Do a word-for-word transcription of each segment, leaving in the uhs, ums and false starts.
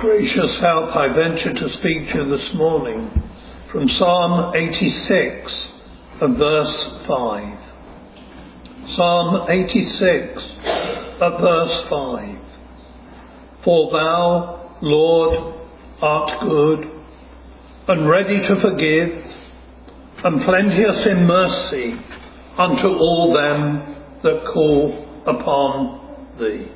Gracious help, I venture to speak to you this morning from Psalm eighty-six and verse five. Psalm eighty-six at verse five. For thou, Lord, art good and ready to forgive, and plenteous in mercy unto all them that call upon thee.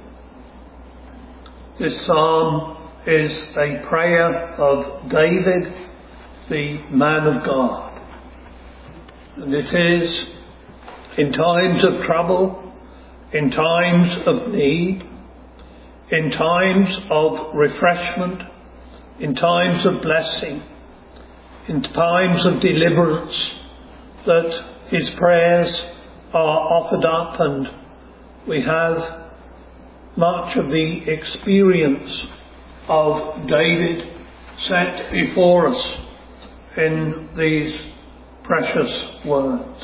This psalm is a prayer of David, the man of God. And it is in times of trouble, in times of need, in times of refreshment, in times of blessing, in times of deliverance, that his prayers are offered up, and we have much of the experience of David set before us in these precious words.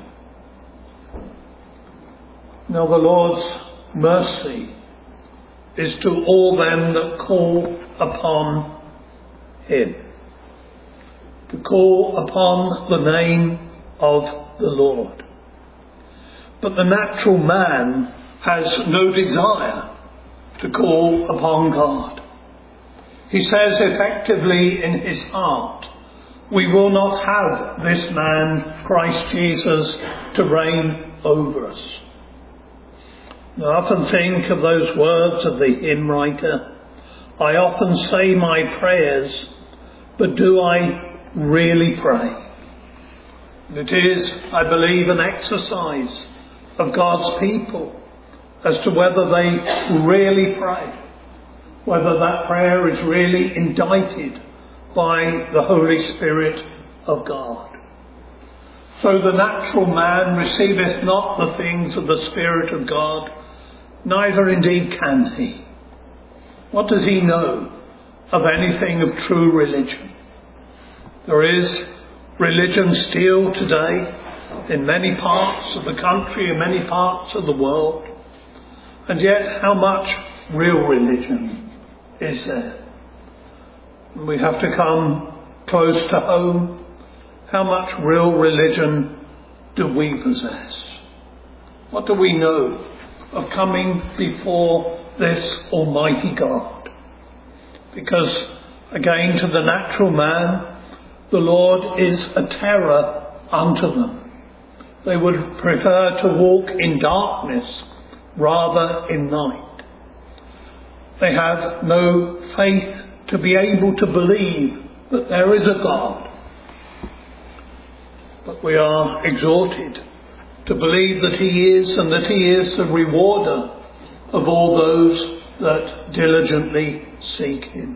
Now the Lord's mercy is to all them that call upon him, to call upon the name of the Lord. But the natural man has no desire to call upon God. He says effectively in his heart, we will not have this man, Christ Jesus, to reign over us. I often think of those words of the hymn writer, I often say my prayers, but do I really pray? It is, I believe, an exercise of God's people as to whether they really pray, whether that prayer is really indicted by the Holy Spirit of God. So the natural man receiveth not the things of the Spirit of God, neither indeed can he. What does he know of anything of true religion? There is religion still today in many parts of the country, in many parts of the world. And yet how much real religion is there? We have to come close to home. How much real religion do we possess? What do we know of coming before this Almighty God? Because again, to the natural man, the Lord is a terror unto them. They would prefer to walk in darkness rather in light. They have no faith to be able to believe that there is a God. But we are exhorted to believe that he is, and that he is the rewarder of all those that diligently seek him.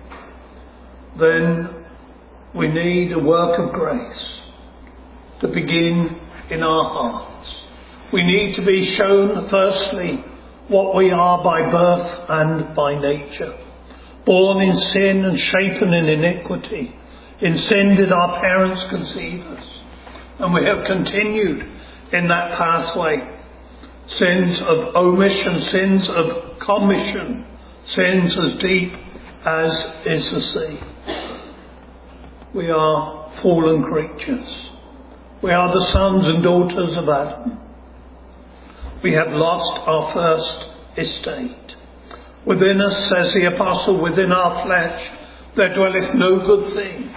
Then we need a work of grace to begin in our hearts. We need to be shown, firstly, what we are by birth and by nature. Born in sin and shapen in iniquity. In sin did our parents conceive us. And we have continued in that pathway. Sins of omission, sins of commission, sins as deep as is the sea. We are fallen creatures. We are the sons and daughters of Adam. We have lost our first estate. Within us, says the apostle, within our flesh, there dwelleth no good thing.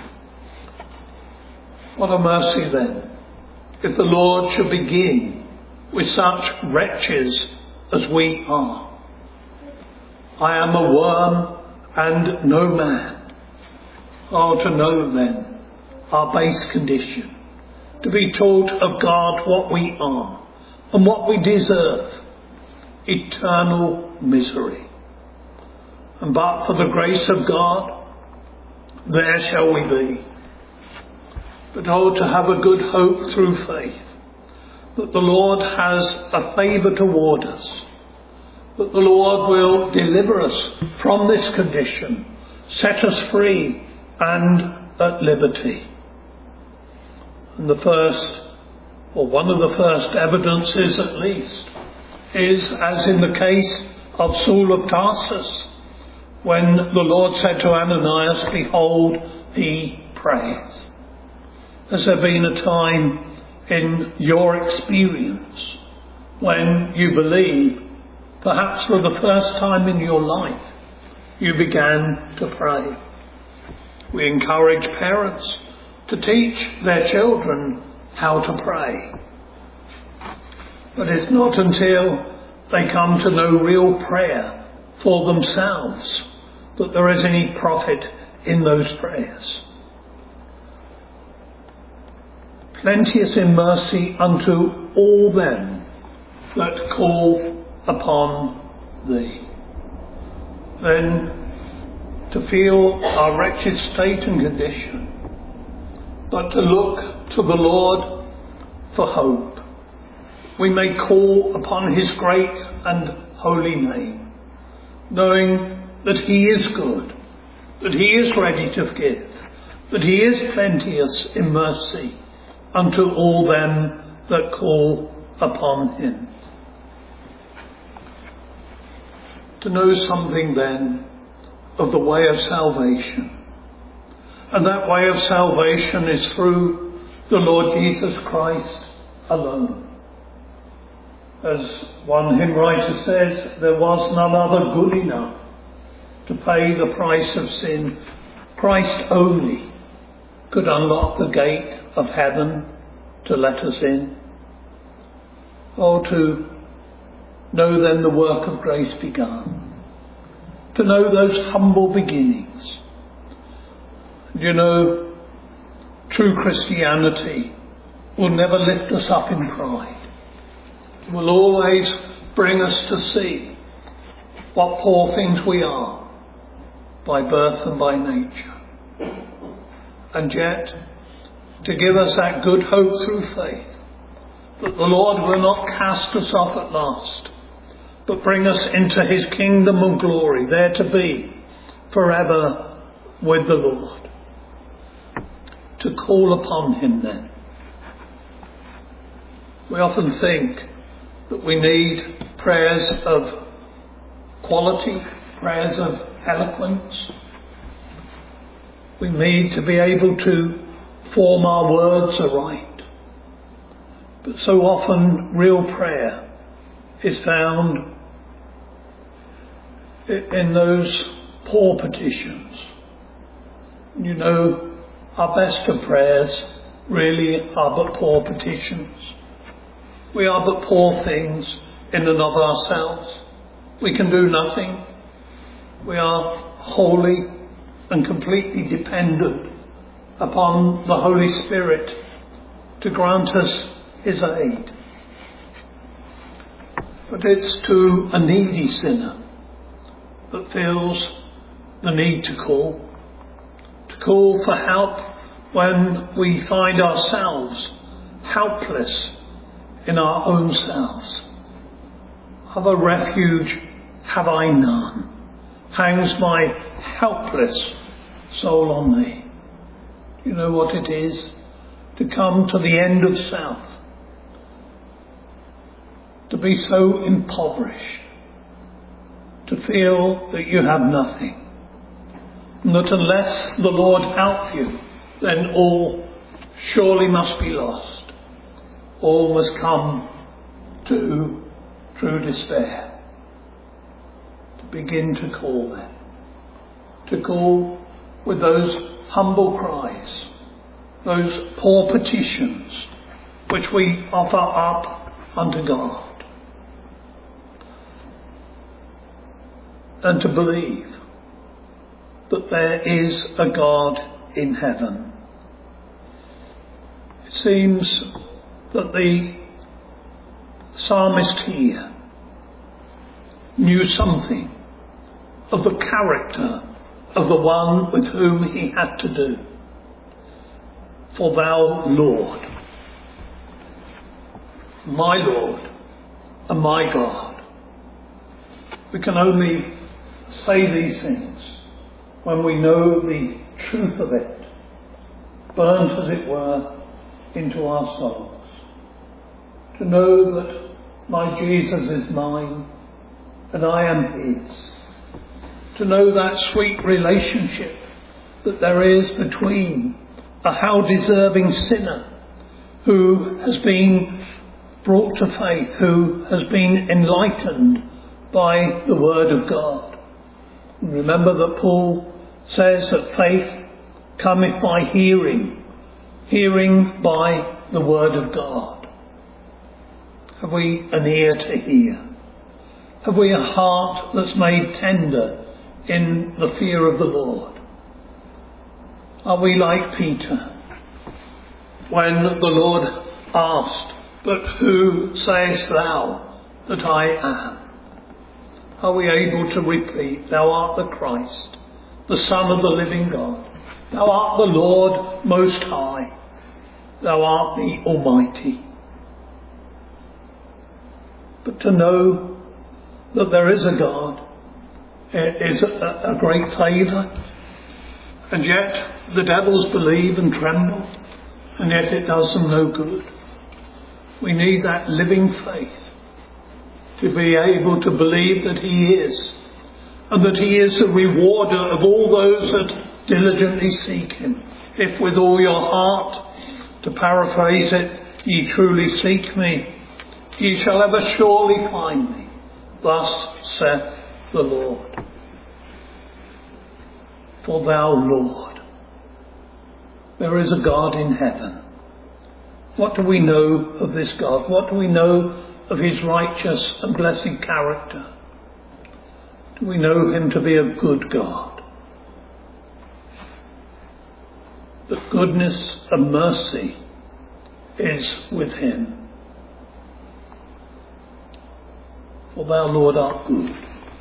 What a mercy then, if the Lord should begin with such wretches as we are. I am a worm and no man. Oh, to know then our base condition, to be taught of God what we are and what we deserve, eternal misery. And but for the grace of God, there shall we be. But oh, to have a good hope through faith, that the Lord has a favour toward us, that the Lord will deliver us from this condition, set us free and at liberty. And the first, or one of the first evidences at least, is, as in the case of Saul of Tarsus, when the Lord said to Ananias, "Behold, he prays"? Has there been a time in your experience when you believe, perhaps for the first time in your life, you began to pray? We encourage parents to teach their children how to pray. But it's not until they come to know real prayer for themselves that there is any profit in those prayers. Plenteous in mercy unto all them that call upon thee. Then to feel our wretched state and condition, but to look to the Lord for hope. We may call upon his great and holy name, knowing that he is good, that he is ready to forgive, that he is plenteous in mercy unto all them that call upon him. To know something then of the way of salvation. And that way of salvation is through the Lord Jesus Christ alone. As one hymn writer says, there was none other good enough to pay the price of sin. Christ only could unlock the gate of heaven to let us in. Oh, to know then the work of grace begun. To know those humble beginnings. You know, true Christianity will never lift us up in pride. It will always bring us to see what poor things we are by birth and by nature. And yet, to give us that good hope through faith, that the Lord will not cast us off at last, but bring us into his kingdom of glory, there to be forever with the Lord. To call upon him then. We often think that we need prayers of quality, prayers of eloquence. We need to be able to form our words aright. But so often real prayer is found in those poor petitions. You know, our best of prayers really are but poor petitions. We are but poor things in and of ourselves. We can do nothing. We are wholly and completely dependent upon the Holy Spirit to grant us his aid. But it's to a needy sinner that feels the need to call. To call for help when we find ourselves helpless in our own selves. Other refuge have I none. Hangs my helpless soul on thee. You know what it is to come to the end of self. To be so impoverished. To feel that you have nothing. And that unless the Lord help you, then all surely must be lost. All must come to true despair. To begin to call then. To call with those humble cries, those poor petitions which we offer up unto God. And to believe that there is a God in heaven. It seems that the psalmist here knew something of the character of the one with whom he had to do. For thou, Lord, my Lord and my God. We can only say these things when we know the truth of it, burnt as it were into our souls. To know that my Jesus is mine and I am his. to know that sweet relationship that there is between a how deserving sinner who has been brought to faith, who has been enlightened by the Word of God. And remember that Paul says that faith cometh by hearing, hearing by the Word of God. Have we an ear to hear? Have we a heart that's made tender in the fear of the Lord? Are we like Peter when the Lord asked, "But who sayest thou that I am?" Are we able to repeat, "Thou art the Christ, the Son of the living God. Thou art the Lord Most High. Thou art the Almighty." But to know that there is a God is a, a great favour. And yet the devils believe and tremble, and yet it does them no good. We need that living faith to be able to believe that He is, and that He is the rewarder of all those that diligently seek Him. If with all your heart, to paraphrase it, ye truly seek me, ye shall ever surely find me. Thus saith the Lord. For thou, Lord, there is a God in heaven. What do we know of this God? What do we know of His righteous and blessed character? Do we know Him to be a good God? That goodness and mercy is with Him. For thou, Lord, art good.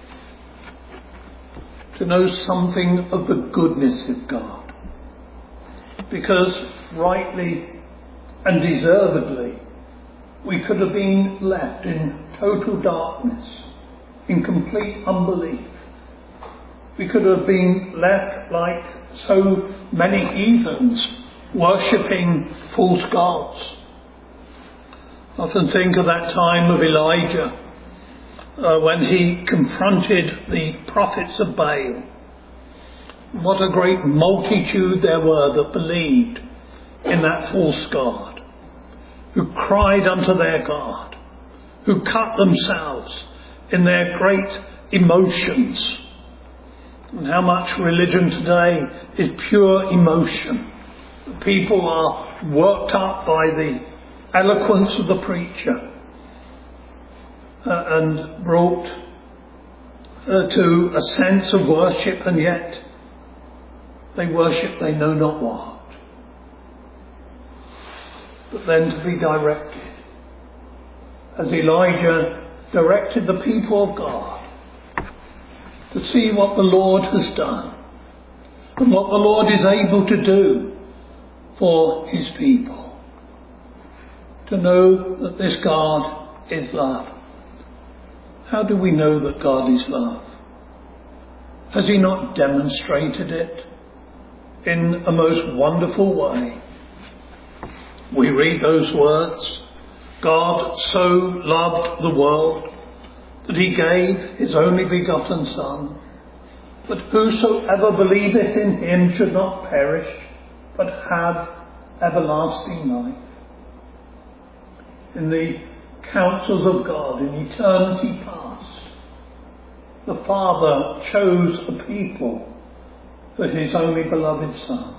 To know something of the goodness of God. Because rightly and deservedly we could have been left in total darkness, in complete unbelief. We could have been left like so many heathens, worshipping false gods. I often think of that time of Elijah, uh, when he confronted the prophets of Baal. What a great multitude there were that believed in that false god, who cried unto their God, who cut themselves in their great emotions. And how much religion today is pure emotion. People are worked up by the eloquence of the preacher uh, and brought uh, to a sense of worship, and yet they worship they know not what. But then to be directed, as Elijah directed the people of God, to see what the Lord has done and what the Lord is able to do for His people. To know that this God is love. How do we know that God is love? Has He not demonstrated it in a most wonderful way? We read those words, God so loved the world that He gave His only begotten Son, that whosoever believeth in Him should not perish, but have everlasting life. In the counsels of God in eternity past, the Father chose a people for His only beloved Son,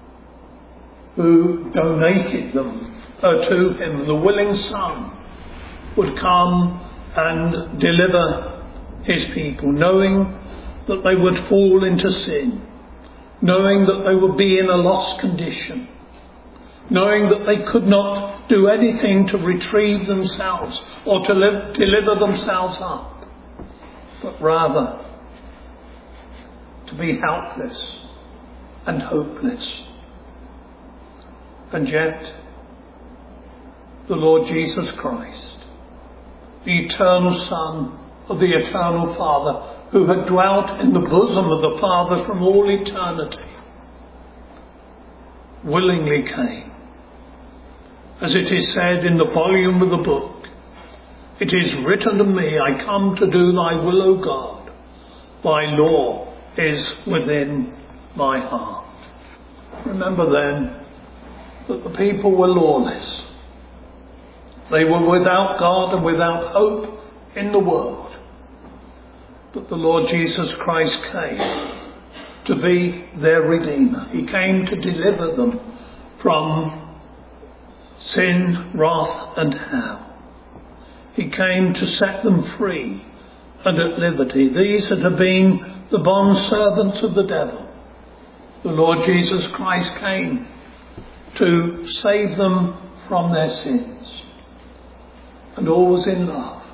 who donated them uh, to Him. The willing Son would come and deliver His people, knowing that they would fall into sin, knowing that they would be in a lost condition, knowing that they could not do anything to retrieve themselves or to live, deliver themselves up, but rather to be helpless and hopeless. And yet, the Lord Jesus Christ, the eternal Son of the eternal Father, who had dwelt in the bosom of the Father from all eternity, willingly came. As it is said in the volume of the book, it is written to me, I come to do thy will, O God. Thy law is within my heart. Remember then that the people were lawless. They were without God and without hope in the world. But the Lord Jesus Christ came to be their Redeemer. He came to deliver them from sin, wrath and hell. He came to set them free and at liberty. These that have been the bond servants of the devil, the Lord Jesus Christ came to save them from their sins. And always in love.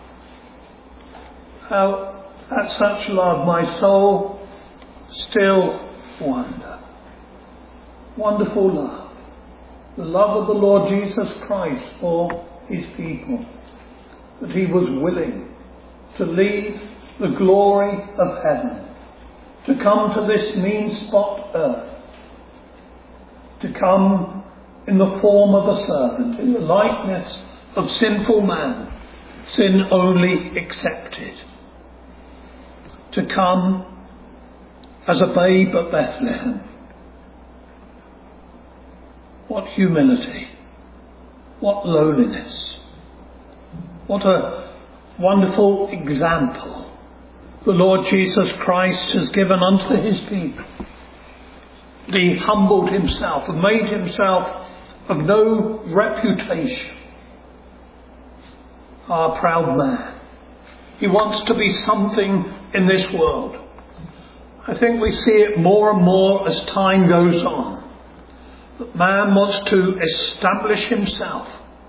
How at such love my soul still wonder. Wonderful love. The love of the Lord Jesus Christ for his people. That he was willing to leave the glory of heaven, to come to this mean spot earth, to come in the form of a servant, in the likeness of sinful man, sin only accepted, to come as a babe at Bethlehem. What humility, what lowliness, what a wonderful example the Lord Jesus Christ has given unto his people. He humbled himself and made himself of no reputation. Our proud man. He wants to be something in this world. I think we see it more and more as time goes on. That man wants to establish himself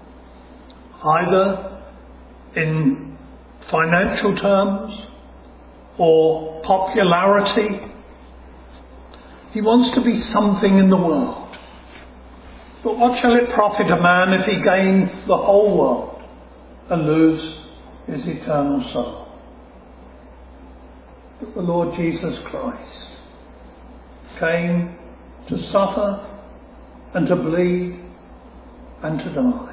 either in financial terms or popularity. He wants to be something in the world. But what shall it profit a man if he gain the whole world and lose his eternal soul? But the Lord Jesus Christ came to suffer and to bleed and to die.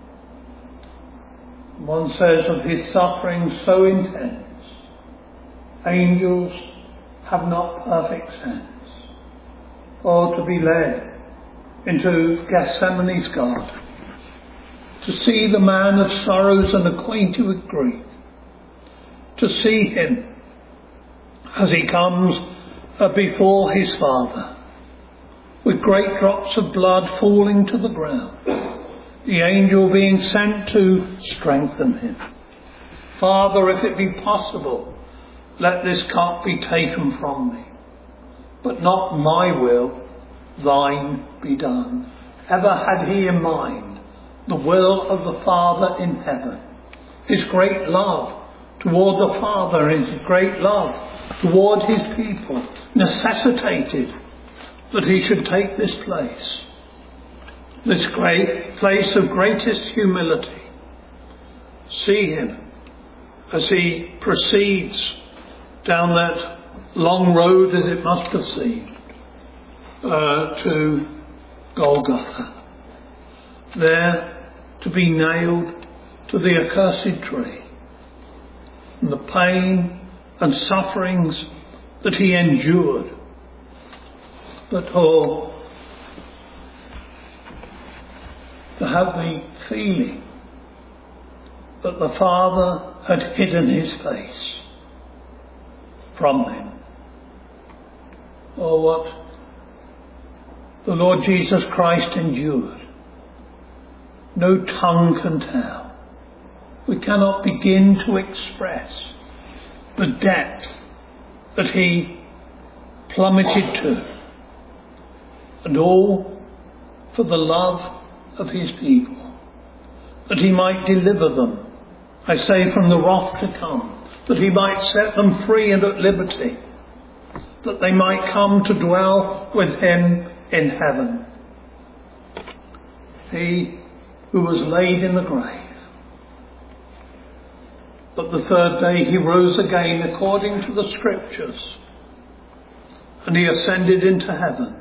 One says of his suffering so intense, angels have not perfect sense. Or to be led into Gethsemane's garden, to see the man of sorrows and acquainted with grief, to see him as he comes uh, before his Father, with great drops of blood falling to the ground, the angel being sent to strengthen him. Father, if it be possible, let this cup be taken from me, but not my will, thine be done. Ever had he in mind the will of the Father in heaven, his great love toward the Father, his great love toward his people, necessitated that he should take this place, this great place of greatest humility. See him as he proceeds down that long road, as it must have seemed, uh, to Golgotha, there to be nailed to the accursed tree, and the pain and sufferings that he endured. But oh, to have the feeling that the Father had hidden his face from him. Oh, what the Lord Jesus Christ endured, no tongue can tell. We cannot begin to express the depth that he plummeted to, and all for the love of his people, that he might deliver them, I say, from the wrath to come, that he might set them free and at liberty, that they might come to dwell with him in heaven. He who was laid in the grave, but the third day he rose again according to the scriptures, and he ascended into heaven.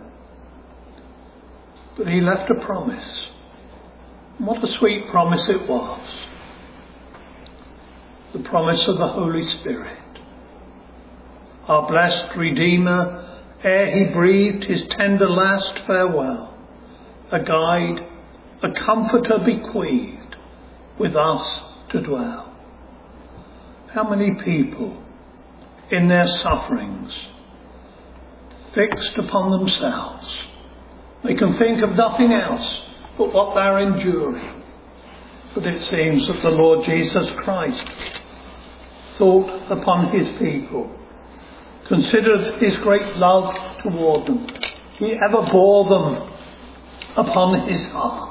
But he left a promise. What a sweet promise it was. The promise of the Holy Spirit. our blessed Redeemer, ere he breathed his tender last farewell, a guide, a comforter bequeathed, with us to dwell. How many people in their sufferings, fixed upon themselves, they can think of nothing else but what they're enduring. But it seems that the Lord Jesus Christ thought upon his people, considered his great love toward them. He ever bore them upon his heart.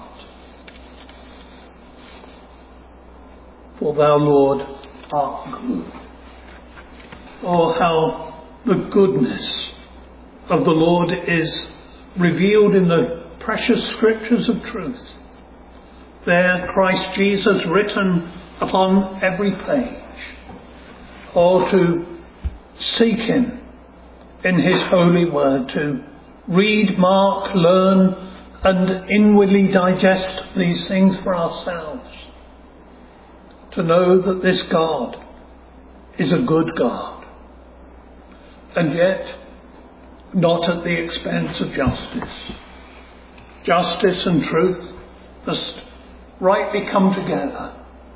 For thou, Lord, art good. Oh, how the goodness of the Lord is revealed in the precious scriptures of truth. There, Christ Jesus written upon every page. Or to seek him in his holy word, to read, mark, learn, and inwardly digest these things for ourselves. To know that this God is a good God, and yet not at the expense of justice. Justice and truth must rightly come together.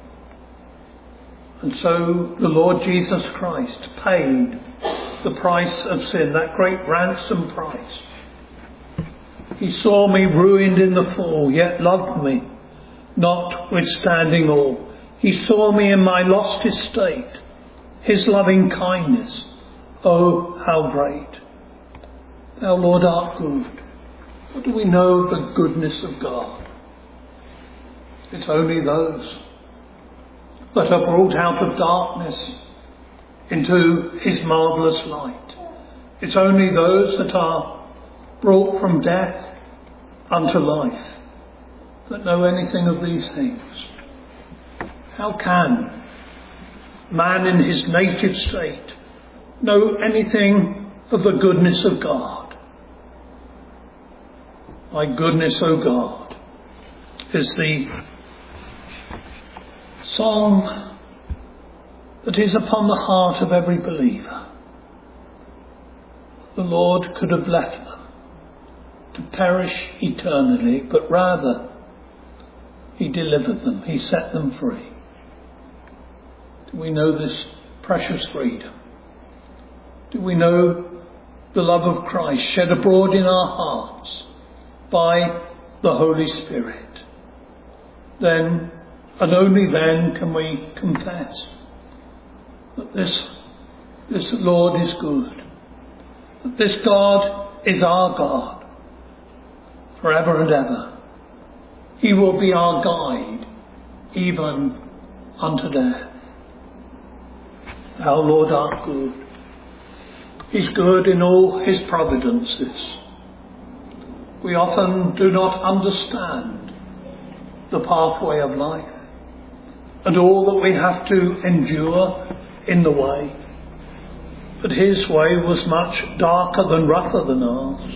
And so the Lord Jesus Christ paid the price of sin, that great ransom price. He saw me ruined in the fall, yet loved me, notwithstanding all. He saw me in my lost estate, his loving kindness, oh, how great. Thou, Lord, art good. What do we know of the goodness of God? It's only those that are brought out of darkness into his marvellous light. It's only those that are brought from death unto life that know anything of these things. How can man in his native state know anything of the goodness of God? My goodness, O God, is the song that is upon the heart of every believer. The Lord could have left them to perish eternally, but rather he delivered them, he set them free. Do we know this precious freedom? Do we know the love of Christ shed abroad in our hearts by the Holy Spirit? Then, and only then, can we confess that this, this Lord is good, that this God is our God forever and ever. He will be our guide even unto death. Thou, Lord, art good. He's good in all his providences. We often do not understand the pathway of life and all that we have to endure in the way. But his way was much darker than rougher than ours.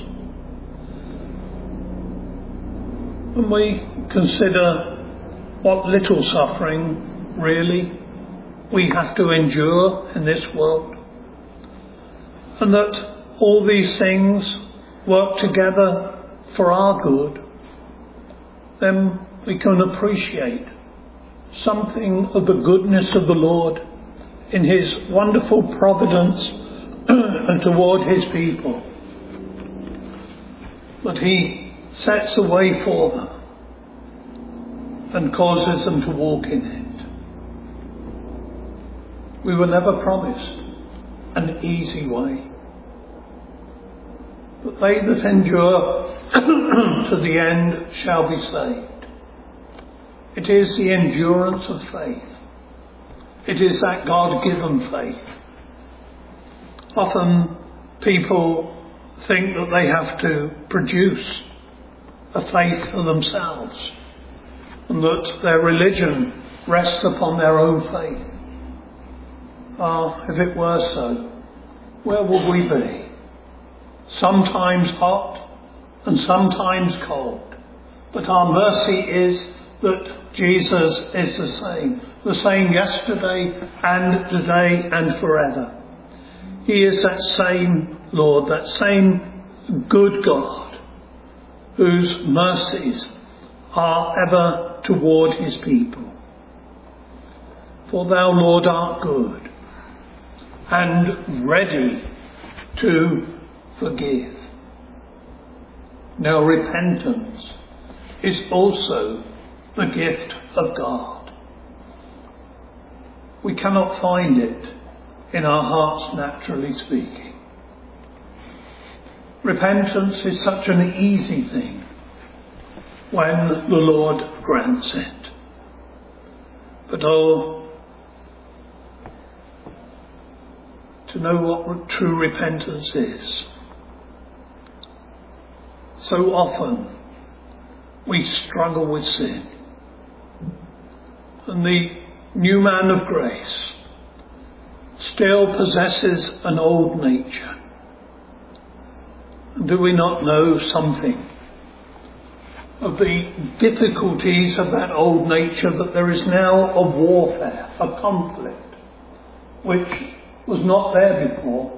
When we consider what little suffering really we have to endure in this world, and that all these things work together for our good, then we can appreciate something of the goodness of the Lord in his wonderful providence and toward his people. But he sets a way for them and causes them to walk in it. We were never promised an easy way, but they that endure to the end shall be saved. It is the endurance of faith. It is that God-given faith. Often people think that they have to produce a faith for themselves, and that their religion rests upon their own faith. Ah, if it were so, where would we be? Sometimes hot and sometimes cold. But our mercy is that Jesus is the same, the same yesterday and today and forever. He is that same Lord, that same good God, whose mercies are ever toward his people. For thou, Lord, art good and ready to forgive. Now repentance is also the gift of God. We cannot find it in our hearts, naturally speaking. Repentance is such an easy thing when the Lord grants it. But oh, to know what true repentance is. So often we struggle with sin. And the new man of grace still possesses an old nature. Do we not know something of the difficulties of that old nature, that there is now a warfare, a conflict, which was not there before?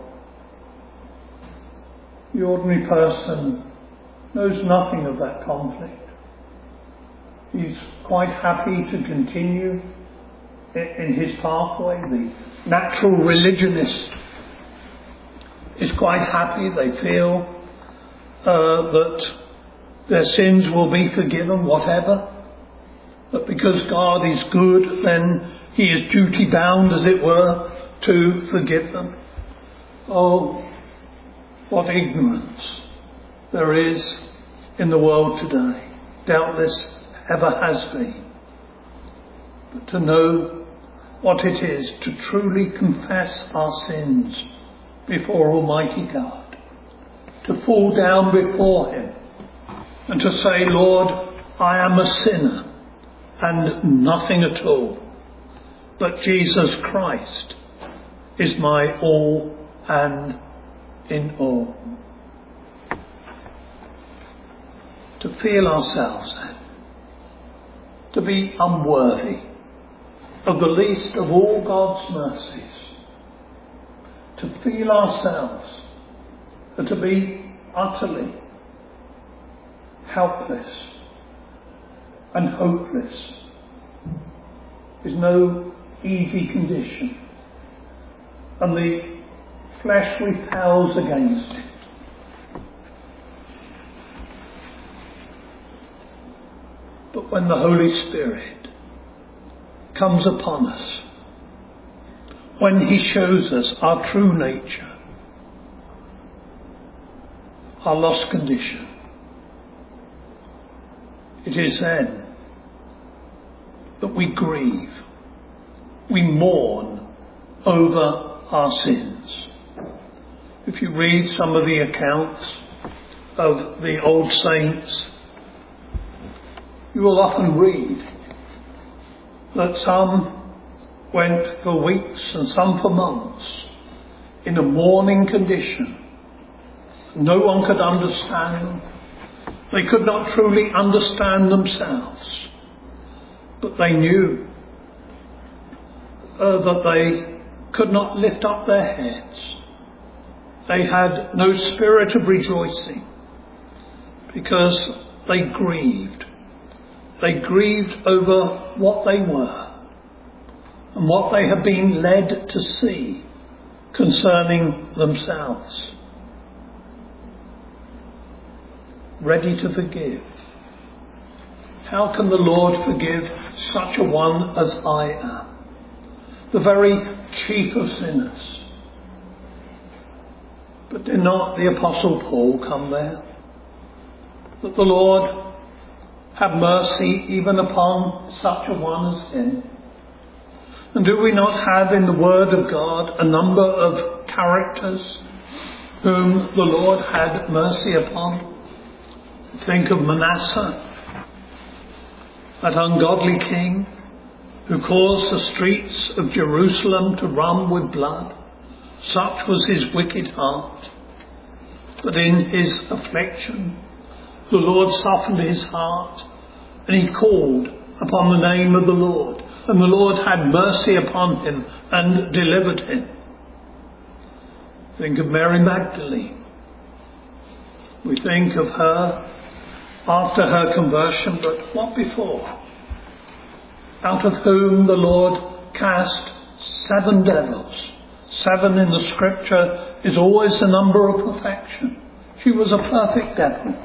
The ordinary person knows nothing of that conflict. He's quite happy to continue in his pathway. The natural religionist is quite happy. They feel uh, that their sins will be forgiven, whatever. But because God is good, then he is duty bound, as it were, to forgive them. Oh, what ignorance there is in the world today. Doubtless ever has been. But to know what it is to truly confess our sins before Almighty God, to fall down before him and to say, Lord, I am a sinner and nothing at all, but Jesus Christ is my all and in all. To feel ourselves then to be unworthy of the least of all God's mercies, to feel ourselves to be utterly helpless and hopeless is no easy condition, and the flesh repels against it. But when the Holy Spirit comes upon us, when he shows us our true nature, our lost condition, it is then that we grieve, we mourn over our sins. If you read some of the accounts of the old saints, you will often read that some went for weeks and some for months in a mourning condition. No one could understand. They could not truly understand themselves. But they knew uh, that they could not lift up their heads. They had no spirit of rejoicing because they grieved. They grieved over what they were and what they had been led to see concerning themselves. Ready to forgive. How can the Lord forgive such a one as I am? The very chief of sinners. But did not the Apostle Paul come there? That the Lord have mercy even upon such a one as him. And do we not have in the Word of God a number of characters whom the Lord had mercy upon? Think of Manasseh, that ungodly king who caused the streets of Jerusalem to run with blood. Such was his wicked heart. But in his affliction, the Lord softened his heart, and he called upon the name of the Lord, and the Lord had mercy upon him and delivered him. Think of Mary Magdalene. We think of her after her conversion, but what before? Out of whom the Lord cast seven devils. Seven in the scripture is always the number of perfection. She was a perfect devil.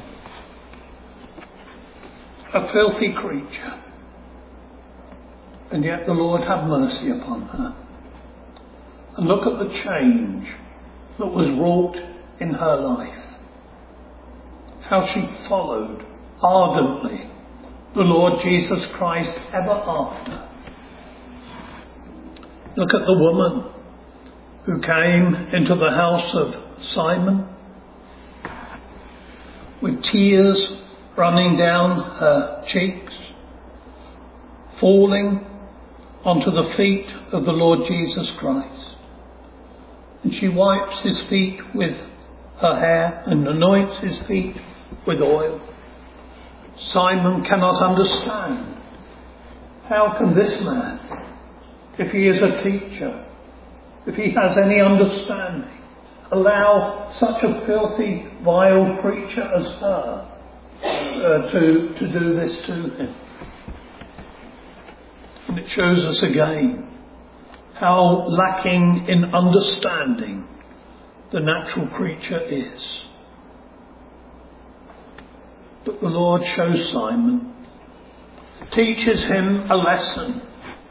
A filthy creature. And yet the Lord had mercy upon her. And look at the change that was wrought in her life. How she followed ardently the Lord Jesus Christ ever after. Look at the woman who came into the house of Simon with tears running down her cheeks, falling onto the feet of the Lord Jesus Christ. And she wipes his feet with her hair and anoints his feet with oil. Simon cannot understand. How can this man, if he is a teacher, if he has any understanding, allow such a filthy, vile creature as her uh, to, to do this to him? And it shows us again how lacking in understanding the natural creature is. But the Lord shows Simon, teaches him a lesson.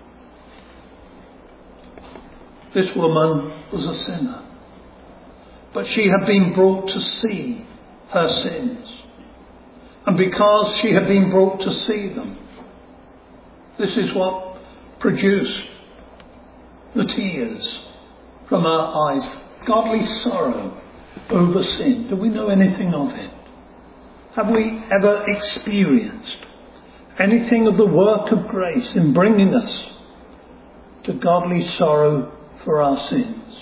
This woman was a sinner, but she had been brought to see her sins. And because she had been brought to see them, this is what produced the tears from our eyes. Godly sorrow over sin. Do we know anything of it? Have we ever experienced anything of the work of grace in bringing us to godly sorrow for our sins?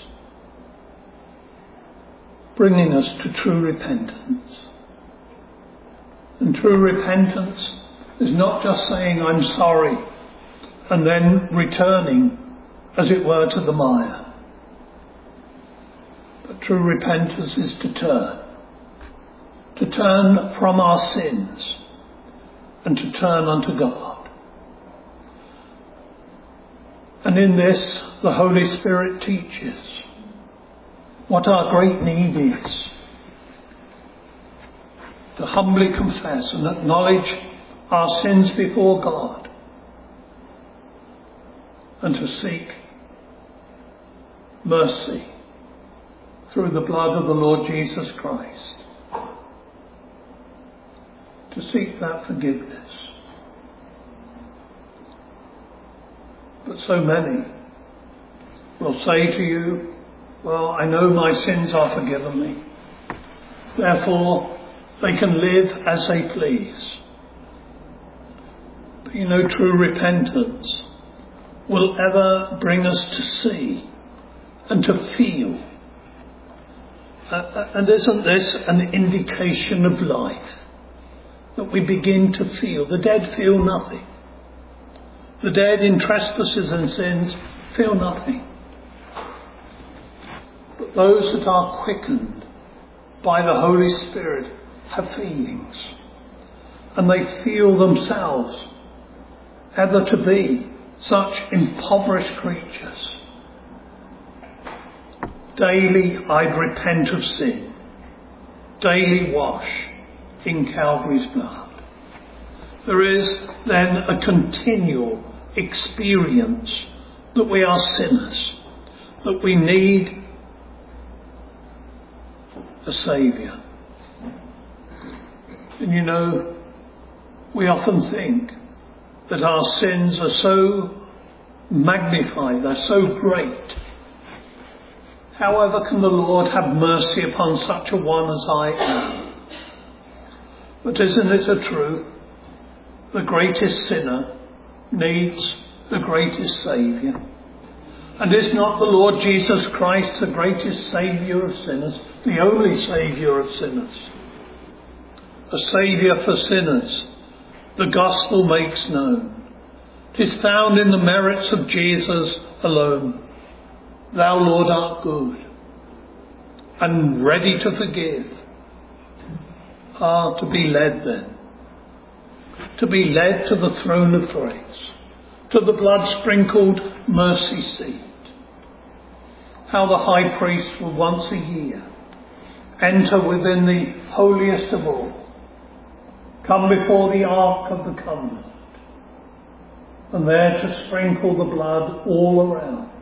Bringing us to true repentance. And true repentance is not just saying I'm sorry and then returning, as it were, to the mire. But true repentance is to turn. To turn from our sins and to turn unto God. And in this, the Holy Spirit teaches what our great need is. To humbly confess and acknowledge our sins before God. And to seek mercy through the blood of the Lord Jesus Christ. To seek that forgiveness. But so many will say to you, well, I know my sins are forgiven me. Therefore, they can live as they please. But you know, true repentance will ever bring us to see and to feel. Uh, and isn't this an indication of life? That we begin to feel. The dead feel nothing. The dead in trespasses and sins feel nothing. But those that are quickened by the Holy Spirit have feelings. And they feel themselves ever to be such impoverished creatures. Daily I'd repent of sin. Daily wash in Calvary's blood. There is then a continual experience that we are sinners, that we need a Saviour. And you know, we often think that our sins are so magnified, they're so great. However can the Lord have mercy upon such a one as I am? But isn't it a truth? The greatest sinner needs the greatest Saviour. And is not the Lord Jesus Christ the greatest Saviour of sinners? The only Saviour of sinners. A Saviour for sinners. The gospel makes known. It is found in the merits of Jesus alone. Thou, Lord, art good. and ready to forgive are to be led then, to be led to the throne of grace, to the blood-sprinkled mercy seat. How the high priest will once a year enter within the holiest of all, come before the Ark of the Covenant, and there to sprinkle the blood all around,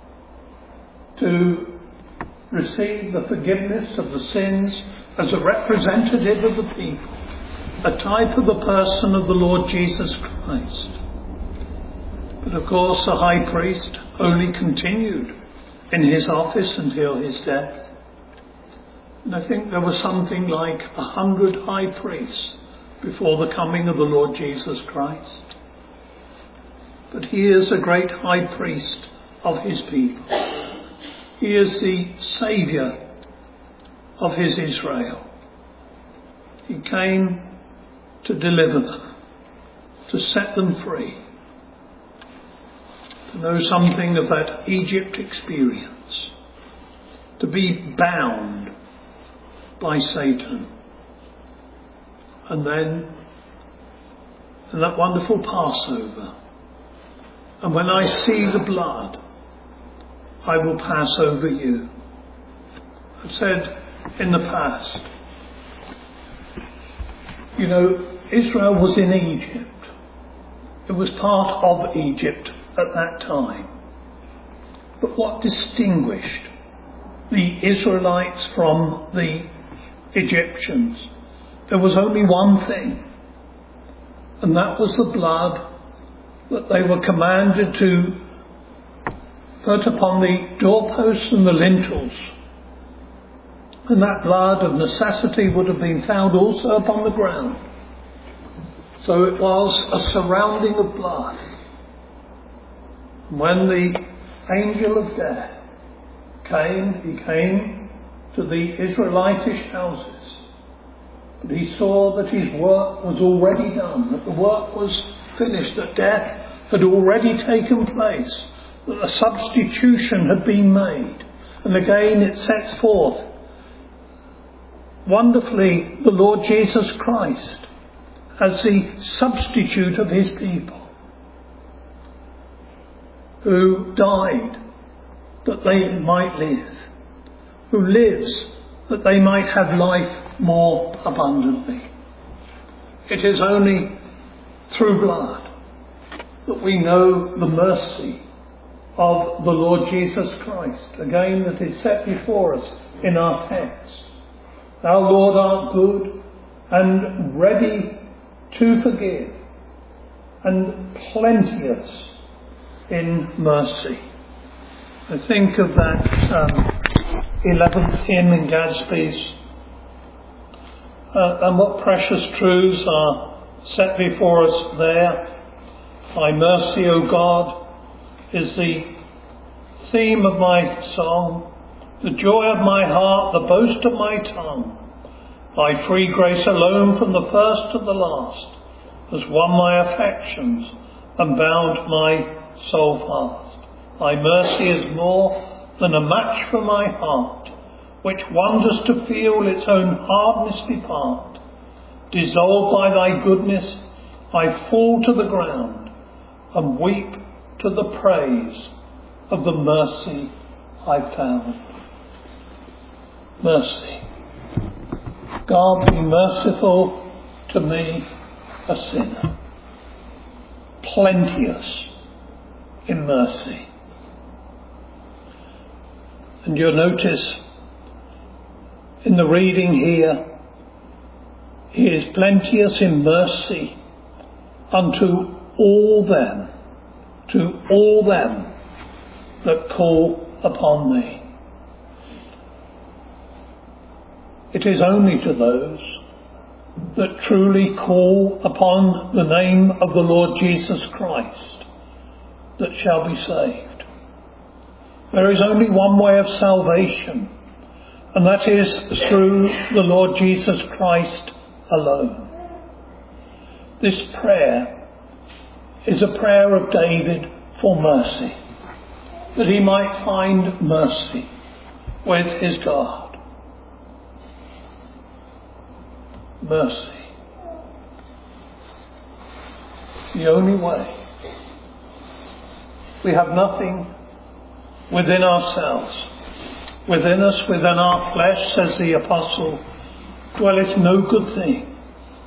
to receive the forgiveness of the sins as a representative of the people, a type of the person of the Lord Jesus Christ. But of course the high priest only continued in his office until his death. And I think there was something like a hundred high priests before the coming of the Lord Jesus Christ. But he is a great high priest of his people. He is the Saviour of his Israel. He came to deliver them, to set them free, to know something of that Egypt experience, to be bound by Satan. And then, in that wonderful Passover, and when I see the blood, I will pass over you. I've said in the past, you know, Israel was in Egypt. It was part of Egypt at that time. But what distinguished the Israelites from the Egyptians? There was only one thing, and that was the blood that they were commanded to put upon the doorposts and the lintels. And that blood of necessity would have been found also upon the ground. So it was a surrounding of blood. When the angel of death came, he came to the Israelitish houses. But he saw that his work was already done, that the work was finished, that death had already taken place, that a substitution had been made. And again it sets forth wonderfully the Lord Jesus Christ as the substitute of his people, who died that they might live, who lives that they might have life more abundantly. It is only through blood that we know the mercy of the Lord Jesus Christ. Again, that is set before us in our text. Thou, Lord, art good and ready to forgive, and plenteous in mercy. I think of that um, eleventh hymn in Gadsby's, uh, and what precious truths are set before us there. Thy mercy, O God, is the theme of my song, the joy of my heart, the boast of my tongue. Thy free grace alone from the first to the last has won my affections and bound my soul fast. Thy mercy is more than a match for my heart, which wonders to feel its own hardness depart. Dissolved by thy goodness, I fall to the ground and weep to the praise of the mercy I found. Mercy. God, be merciful to me, a sinner, plenteous in mercy. And you'll notice in the reading here, he is plenteous in mercy unto all them, to all them that call upon me. It is only to those that truly call upon the name of the Lord Jesus Christ that shall be saved. There is only one way of salvation, and that is through the Lord Jesus Christ alone. This prayer is a prayer of David for mercy, that he might find mercy with his God. mercy. The only way. We have nothing within ourselves. Within us, within our flesh, says the apostle, dwelleth no good thing.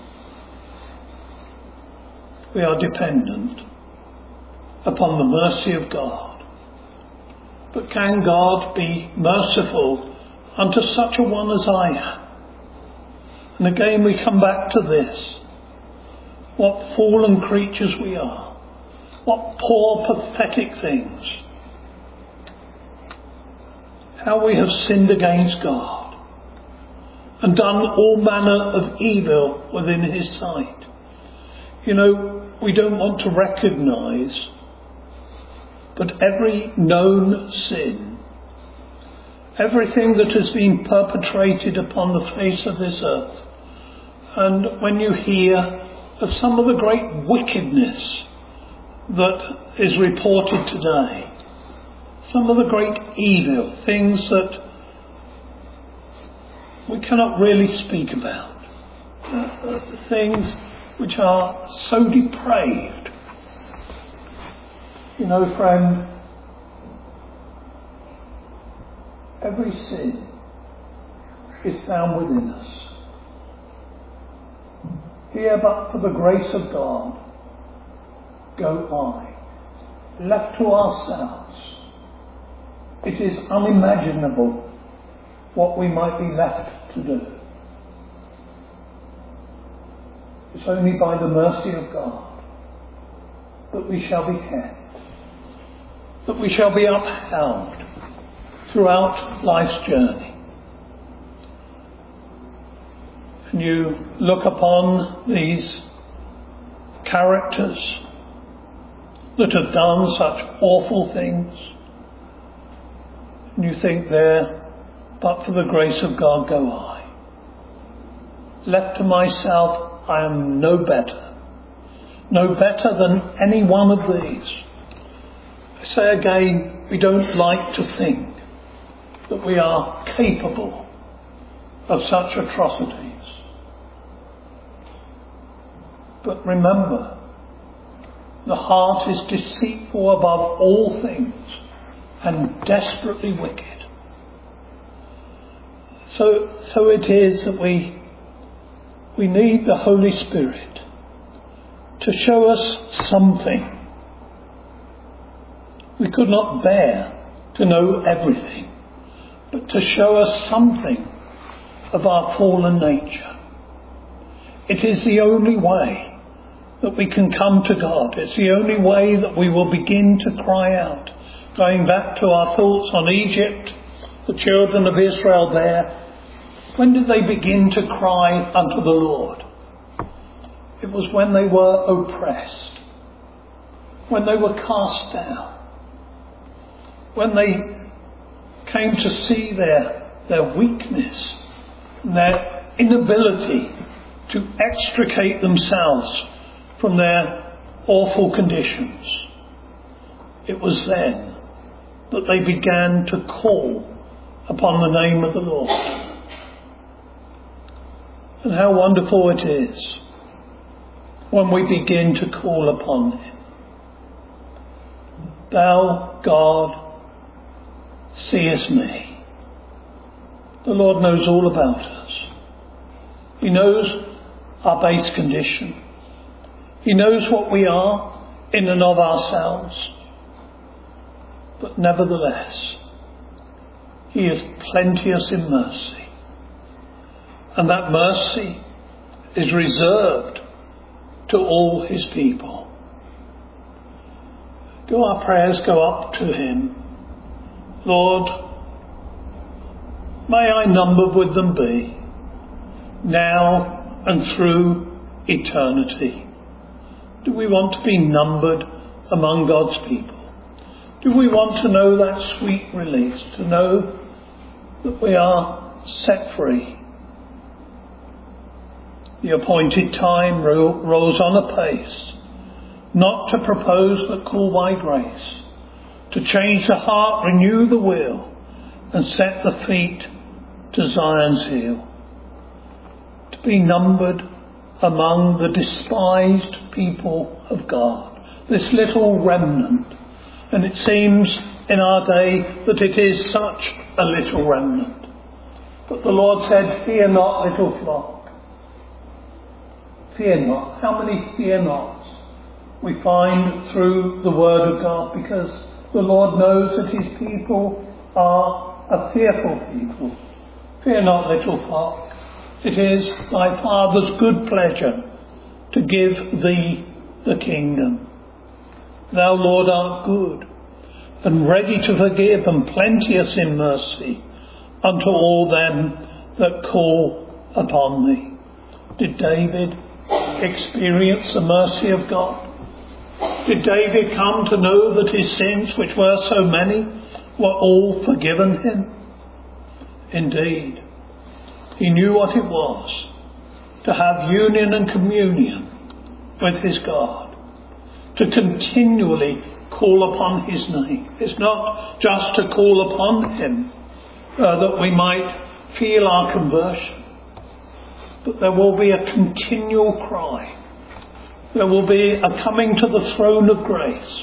We are dependent upon the mercy of God. But can God be merciful unto such a one as I am? And again we come back to this. What fallen creatures we are. What poor, pathetic things. How we have sinned against God and done all manner of evil within his sight. You know, we don't want to recognise, but every known sin, everything that has been perpetrated upon the face of this earth, and when you hear of some of the great wickedness that is reported today, some of the great evil, things that we cannot really speak about, uh, things which are so depraved. You know, friend, every sin is found within us. Here but for the grace of God go I, left to ourselves. It is unimaginable what we might be left to do. It's only by the mercy of God that we shall be kept, that we shall be upheld throughout life's journey. And you look upon these characters that have done such awful things, and you think there, but for the grace of God go I. Left to myself, I am no better. No better than any one of these. I say again, we don't like to think that we are capable of such atrocities. But remember, the heart is deceitful above all things and desperately wicked. So, so it is that we, we need the Holy Spirit to show us something. We could not bear to know everything, but to show us something of our fallen nature. It is the only way that we can come to God. It's the only way that we will begin to cry out. Going back to our thoughts on Egypt, the children of Israel there, when did they begin to cry unto the Lord? It was when they were oppressed, when they were cast down, when they came to see their, their weakness, their inability to extricate themselves from their awful conditions. It was then that they began to call upon the name of the Lord. And how wonderful it is when we begin to call upon him. Thou, God, seest me. The Lord knows all about us. He knows our base condition. He knows what we are in and of ourselves. But nevertheless, he is plenteous in mercy. And that mercy is reserved to all his people. Do our prayers go up to him? Lord, may I numbered with them be, now and through eternity. Do we want to be numbered among God's people? Do we want to know that sweet release, to know that we are set free? The appointed time ro- rolls on apace, not to propose but call by grace, to change the heart, renew the will, and set the feet to Zion's heel. To be numbered among the despised people of God, this little remnant. And it seems in our day that it is such a little remnant. But the Lord said, fear not, little flock. Fear not. How many fear nots we find through the Word of God, because the Lord knows that his people are a fearful people. Fear not, little flock. It is thy Father's good pleasure to give thee the kingdom. Thou, Lord, art good, and ready to forgive, and plenteous in mercy unto all them that call upon thee. Did David experience the mercy of God? Did David come to know that his sins, which were so many, were all forgiven him? Indeed, he knew what it was to have union and communion with his God, to continually call upon his name. It's not just to call upon him uh, that we might feel our conversion, but there will be a continual cry. There will be a coming to the throne of grace.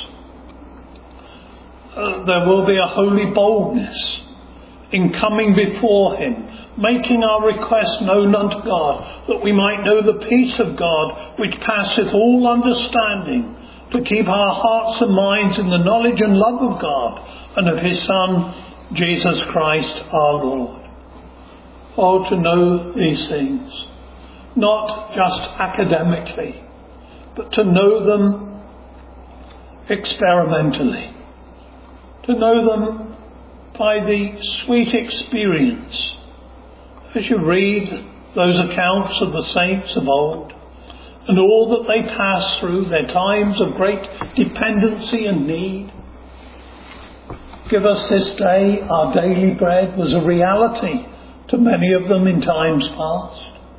Uh, there will be a holy boldness in coming before him, making our request known unto God, that we might know the peace of God which passeth all understanding, to keep our hearts and minds in the knowledge and love of God and of his Son, Jesus Christ our Lord. Oh, to know these things, not just academically, but to know them experimentally, to know them by the sweet experience. As you read those accounts of the saints of old, and all that they passed through, their times of great dependency and need. Give us this day our daily bread was a reality to many of them in times past.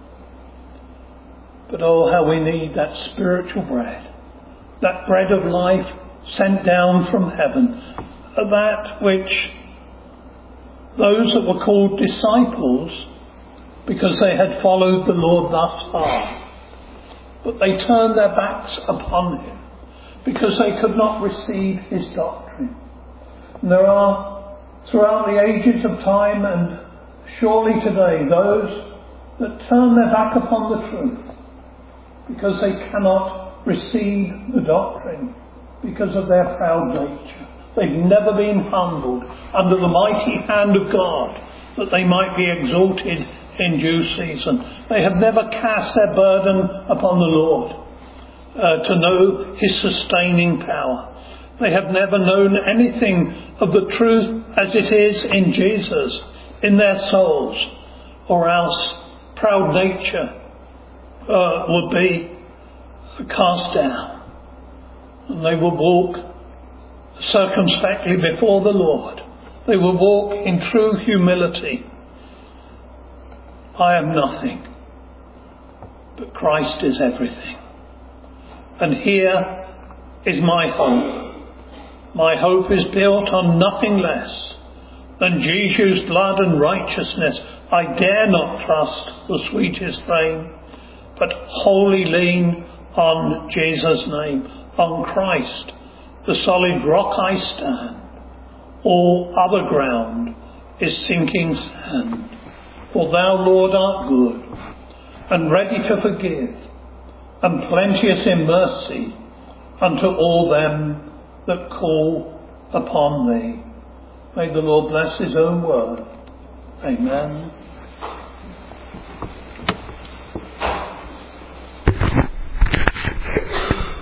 But oh, how we need that spiritual bread, that bread of life sent down from heaven, that which those that were called disciples, because they had followed the Lord thus far, but they turned their backs upon him because they could not receive his doctrine. And there are, throughout the ages of time and surely today, those that turn their back upon the truth because they cannot receive the doctrine because of their proud nature. They've never been humbled under the mighty hand of God that they might be exalted in due season. They have never cast their burden upon the Lord uh, to know his sustaining power. They have never known anything of the truth as it is in Jesus in their souls, or else proud nature uh, would be cast down, and they will walk circumspectly before the Lord. They will walk in true humility. I am nothing, but Christ is everything. And here is my hope. My hope is built on nothing less than Jesus' blood and righteousness. I dare not trust the sweetest fame, but wholly lean on Jesus' name, on Christ, the solid rock I stand. All other ground is sinking sand. For thou, Lord, art good, and ready to forgive, and plenteous in mercy unto all them that call upon thee. May the Lord bless his own word. Amen.